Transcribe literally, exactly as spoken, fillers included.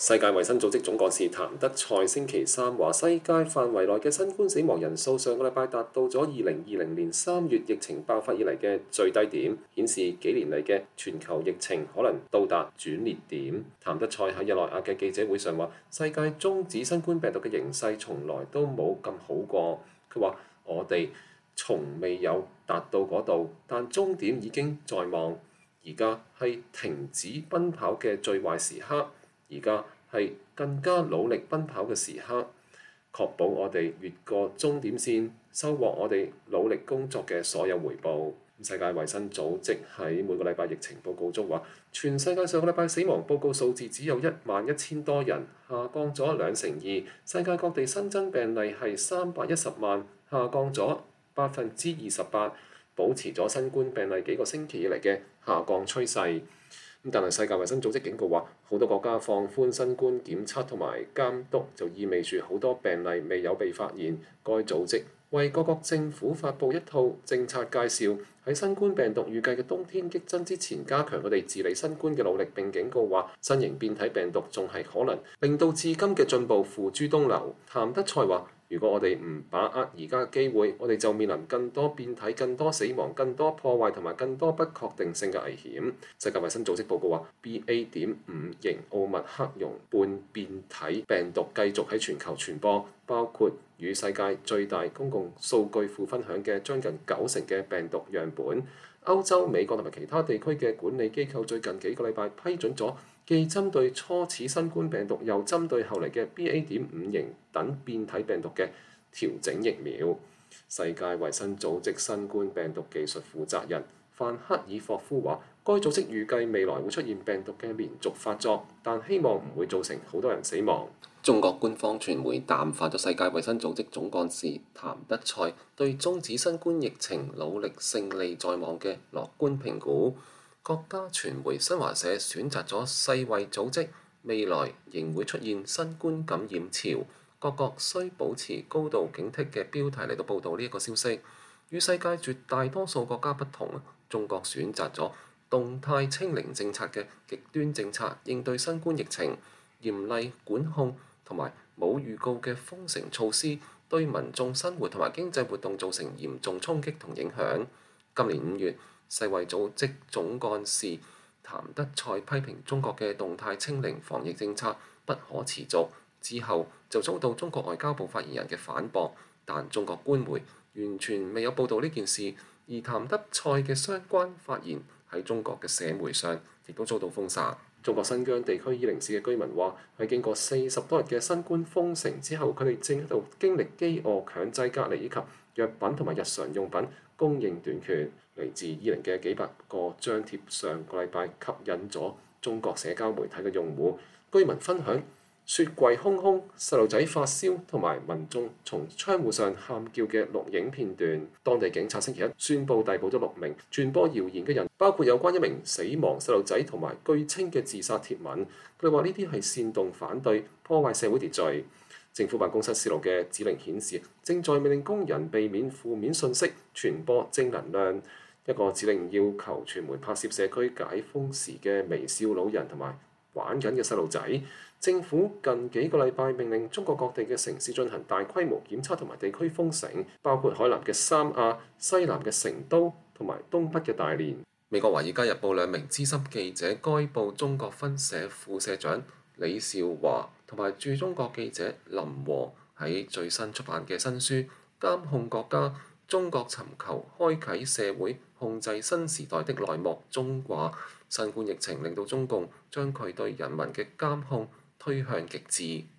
世界衛生組織總幹事譚德塞星期三話，世界範圍內嘅新冠死亡人數上個禮拜達到咗二零二零年三月疫情爆發以嚟嘅最低點，顯示幾年嚟嘅全球疫情可能到達轉捩點。譚德塞喺日內瓦嘅記者會上話，世界終止新冠病毒嘅形勢從來都冇咁好過。佢話：我哋從未有達到嗰度，但終點已經在望。而家係停止奔跑嘅最壞時刻。而家係更加努力奔跑嘅時刻，確保我哋越過終點線，收穫我哋努力工作嘅所有回報。世界衛生組織喺每個禮拜疫情報告中話，全世界上個禮拜死亡報告數字只有一萬一千多人，下降咗兩成二。世界各地新增病例係三百一十萬，下降咗百分之二十八，保持咗新冠病例幾個星期以嚟嘅下降趨勢。但係世界衛生組織警告話，好多國家放寬新冠檢測同埋監督，就意味住好多病例未有被發現。該組織為各國政府發布一套政策介紹，喺新冠病毒預計嘅冬天激增之前，加強佢哋治理新冠嘅努力。並警告話，新型變體病毒仲係可能令到至今嘅進步付諸東流。譚德塞話：如果我哋唔把握而家嘅機會，我哋就面臨更多變體、更多死亡、更多破壞同埋更多不確定性嘅危險。世界衛生組織報告話 ，B A 點五型奧密克戎半變體病毒繼續喺全球傳播，包括與世界最大公共數據庫分享嘅將近九成嘅病毒樣本。歐洲、美國同埋其他地區嘅管理機構最近幾個禮拜批准咗既針對初始新冠病毒又針對後嚟嘅 B A 點五型等變體病毒嘅調整疫苗。世界衛生組織新冠病毒技術負責人范克爾霍夫話，該組織預計未來會出現病毒嘅連續發作，但希望唔會造成好多人死亡。中國官方傳媒淡化咗世界衛生組織總幹事譚德塞對終止新冠疫情努力勝利在望嘅樂觀評估。國家傳媒新華社選擇咗世衛組織未來仍會出現新冠感染潮，各國需保持高度警惕嘅標題嚟到報導呢一個消息。與世界絕大多數國家不同，中國選擇咗動態清零政策嘅極端政策應對新冠疫情，嚴厲管控同埋冇預告嘅封城措施對民眾生活同埋經濟活動造成嚴重衝擊同影響。今年五月，世衛組織總幹事譚德塞批評中國嘅動態清零防疫政策不可持續，之後就遭到中國外交部發言人嘅反駁，但中國官媒完全未有報導呢件事，而譚德塞嘅相關發言喺中國嘅社媒上亦都遭到封殺。中國新疆地區伊寧市嘅居民話，喺經過四十多日嘅新冠封城之後，佢哋正喺度經歷饑餓、強制隔離以及藥品同埋日常用品供應短缺。嚟自伊寧嘅幾百個張貼上個禮拜吸引咗中國社交媒體嘅用戶，居民分享雪櫃空空、細路仔發燒同埋民眾從窗戶上喊叫嘅錄影片段。當地警察星期一宣布逮捕咗六名傳播謠言嘅人，包括有關一名死亡細路仔同埋據稱嘅自殺貼文。佢哋話呢啲係煽動反對、破壞社會秩序。政府辦公室泄露嘅指令顯示，正在命令工人避免負面信息，傳播正能量。一個指令要求傳媒拍攝社區解封時嘅微笑老人同埋玩緊嘅細路仔。政府近幾個禮拜命令中國各地嘅城市進行大規模檢測同埋地區封城，包括海南嘅三亞、西南嘅成都同埋東北嘅大連。美國《華爾街日報》兩名資深記者，該報中國分社副社長李少華同埋駐中國記者林和喺最新出版嘅新書《監控國家：中國尋求開啟社會控制新時代的內幕》中話，新冠疫情令到中共將佢對人民嘅監控推向極致。